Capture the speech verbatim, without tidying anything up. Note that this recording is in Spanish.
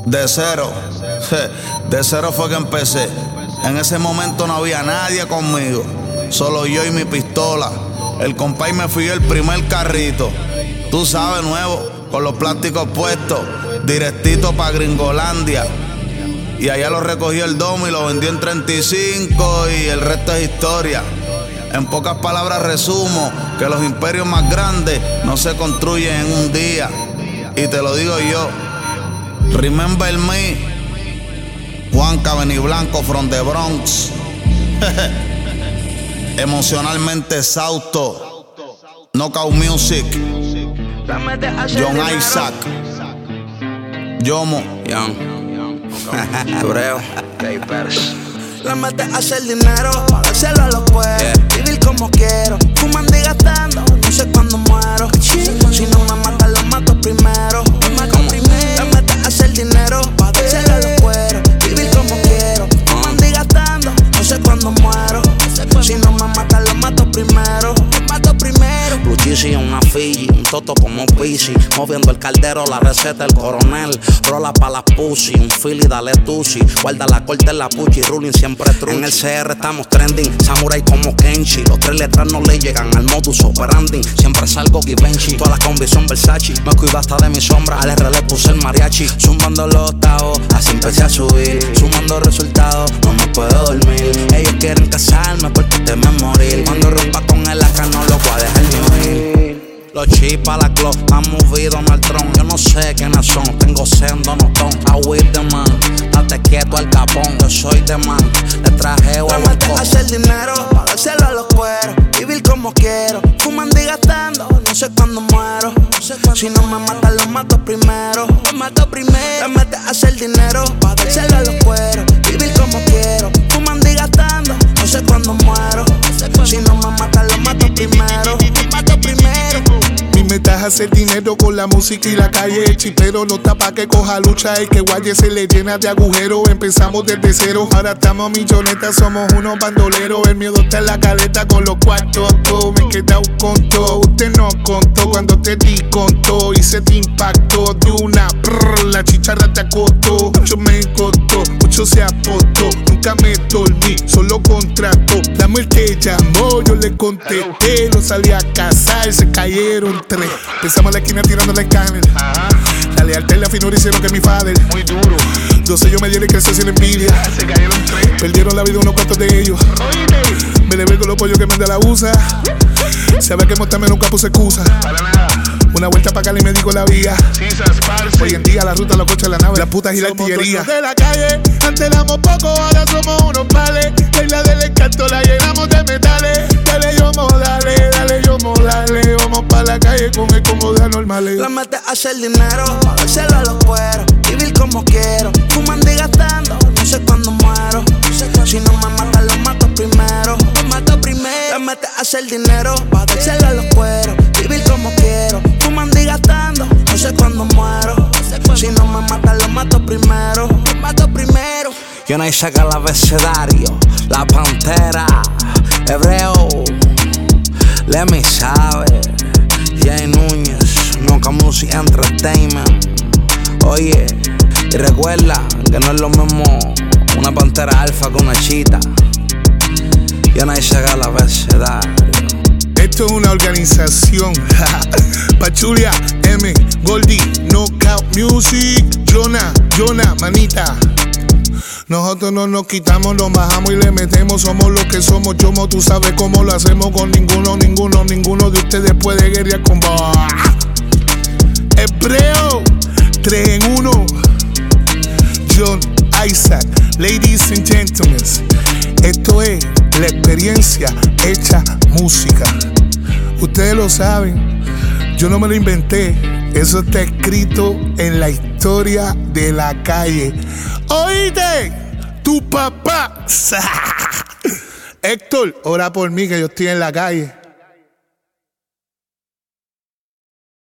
De cero, de cero fue que empecé. En ese momento no había nadie conmigo, solo yo y mi pistola. El compay me fui el primer carrito, tú sabes, nuevo, con los plásticos puestos, directito pa' Gringolandia. Y allá lo recogió el domo y lo vendió en treinta y cinco y el resto es historia. En pocas palabras resumo que los imperios más grandes no se construyen en un día. Y te lo digo yo, remember me, Juanca Beniblanco from the Bronx. Emocionalmente exhausto, Knockout Music, John Isaac, Yomo, Young, Hebreo, Papers. La mete a hacer dinero, pa' dárselo a los cueros, yeah. Vivir como quiero, fumando y gastando, no sé cuándo muero. Si no me matan, los mato primero. Los mato primero. La mete a hacer dinero, pa' dárselo a los cueros, vivir como quiero, fumando y gastando, no sé cuándo muero. Si no me matan, los mato primero. Los mato primero. Blue Cheesy, una Fiji, un toto como Pisi, moviendo el caldero, la receta del coronel. Rola pa' las pussy, un Philly, dale tusi. Guarda la corte en la puchi, ruling siempre true. En el C R estamos trending, samurai como Kenshi. Los tres letras no le llegan al modus operandi. Siempre salgo Givenchy, todas las combis son Versace. Me cuido hasta de mi sombra, al R le puse el mariachi. Zumbando los octavos, así empecé a subir. Sumando resultados, no me puedo dormir. Ellos quieren casarme porque temen morir. Cuando rompa con el A K no lo voy a dejar ni oír. Los chips a la clock han movido al tron. Yo no sé quiénes son, tengo sendo no ton. I with the man, date quieto al capón. Yo soy de man, le traje huevo. La mete a hacer dinero, pa' dárselo a los cueros, vivir como quiero, fumando y gastando, no sé cuándo muero. No sé cuándo si no me matan, los mato primero. Los mato primero. La mete a hacer dinero, pa' dárselo a los cueros, vivir como quiero, fumando y gastando, no sé cuándo muero. Si no me matan, los mato primero. Los mato primero. Mi meta es hacer dinero con la música y la calle. El chipero no está pa' que coja lucha. Y que guaye se le llena de agujeros. Empezamos desde cero, ahora estamos millonetas. Somos unos bandoleros. El miedo está en la caleta con los cuartos. Oh, me he quedado con todo. Usted no contó cuando te di con todo. Y se te impactó de una brrr, la chicharra te acostó. Mucho me costó, mucho se apostó. Nunca me dormí, solo contrató. La muerte llamó, yo le contesté. No salí a casar, se cayeron tres. Pensamos en la esquina tirando el escáner. La lealtad y la finura hicieron que mi padre muy duro. Dos sellos me dieron y creció sin envidia. Se cayeron tres. Perdieron la vida unos cuantos de ellos. Me le con los pollos que me da la usa. Sabe que montarme nunca puse excusa. Para nada. Una vuelta pa' Cali y me digo la vía. Hoy en día la ruta, los coches, la nave, las putas y la artillería. De la calle, antes éramos pocos, ahora somos unos pales. La isla del encanto la llenamos de metales. Dale yomo, dale, dale yomo, dale. Vamos pa' la calle con el combo de anormales. La mete a hacer dinero, pa' dárselo a los cueros, vivir como quiero, fumando y gastando, no sé cuándo muero. Si no me matan, los mato primero. Los mato primero. La mete a hacer dinero, pa' dárselo a los cueros, vivir como quiero, fumando y gastando, no sé cuándo muero. Si no me matan, los mato primero. Los mato primero. Yo no saca el abecedario, la pantera, hebreo, Lemmy sabe, Jay Núñez, Knockout Music Entertainment. Oye, y recuerda que no es lo mismo una pantera alfa que una chita. Yo no saca el abecedario. Esto es una organización. Pachulia, M, Goldie, Knockout Music, Jonah, Jonah, manita. Nosotros no nos quitamos, nos bajamos y le metemos. Somos lo que somos, Yomo, tú sabes cómo lo hacemos. Con ninguno, ninguno, ninguno de ustedes puede guerrear con vos. Hebreo, tres en uno. John Isaac, ladies and gentlemen. Esto es la experiencia hecha música. Ustedes lo saben, yo no me lo inventé. Eso está escrito en la historia de la calle. Oíste, tu papá. Héctor, ora por mí que yo estoy en la calle.